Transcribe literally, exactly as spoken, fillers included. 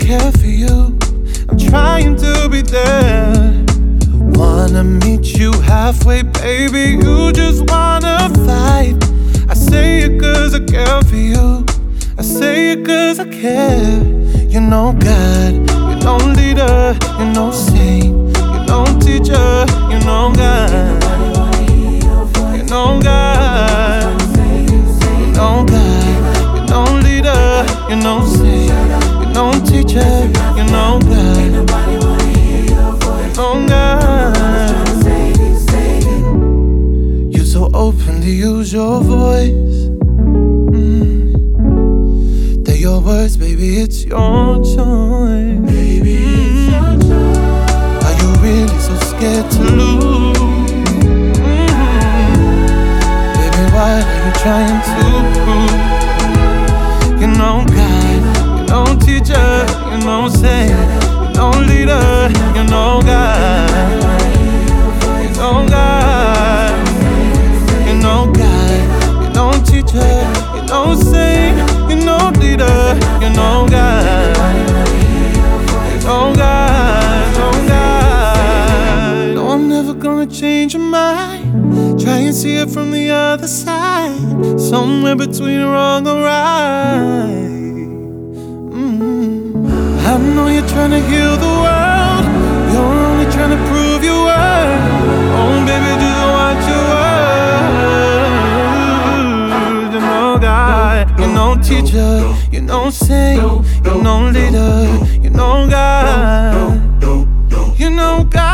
care for you. I'm trying to be there. Wanna meet you halfway, baby. You just wanna fight. I say it cause I care for you. I say it cause I care. You know God, you know leader, you know saint, you know teacher, you know God. You know God, you know God, you know leader, you know saint, you know teacher, you know God. You know God. You're so open to use your voice. Your words, baby, it's your choice. Baby, it's your choice. Are you really so scared to lose? Mm-hmm. Baby, what are you trying to prove? You know God, you know teacher, you know saint, you know leader, you know God. You know God, you know God, you know teacher, you know saint, you know leader, you know God. You know God, you know God. No, I'm never gonna change your mind. Try and see it from the other side, somewhere between wrong or right. mm-hmm. I know you're trying to heal the world. You're only trying to prove your worth. Oh baby, just watch your words. You know God, you know teacher, you know saint, you know leader, you know God. You know God.